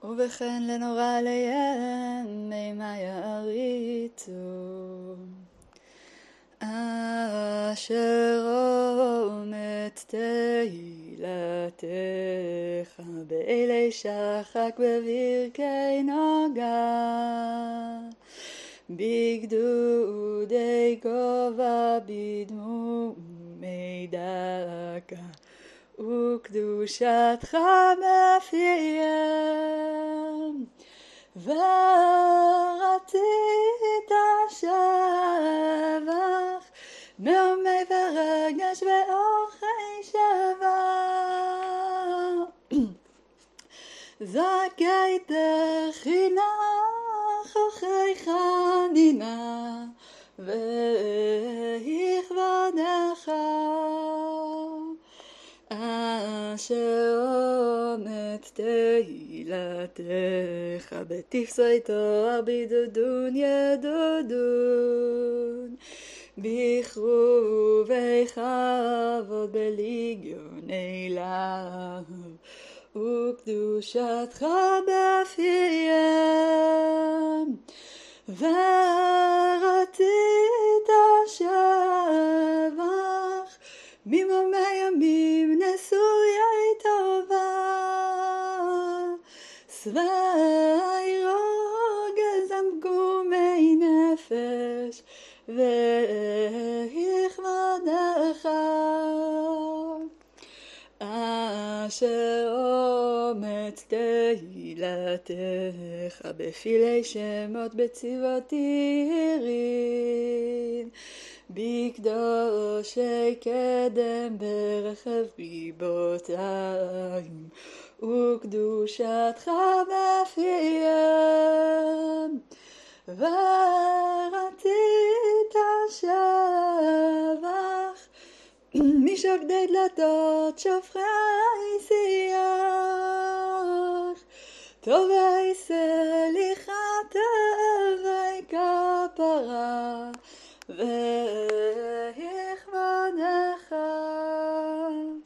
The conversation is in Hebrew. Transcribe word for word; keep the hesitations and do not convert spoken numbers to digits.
ובכן לנורא עליהם מימה יעריצו, אשר אומץ תהילתך באלי שחק בברכי נוגה, בגדודי גובה בדמומי דקה, וקדושתך בפיהם. ורצית שבח נעמי ורגש ואורחי שבח, זכאי תחינה אורחי חנינה ויכבודך, אשר אומץ תהילתך בתפסוי תואר בידודון ידודון, בכרובי כבוד בליגיוני להב, וקדושתך בפיהם. ורצית שבח ממומי ימים נשואי טובה, שבעי רוגז עמקומי נפש ויכבודך, אשר אומץ תהילתך בפילי שמות בצבאות עירים, בקדושי קדם ברכב ריבותיים, וקדושתך בפיהם. ורצית שבח משוקדי דלתות שופכי שיח, טובי סליחה טובי כפרה,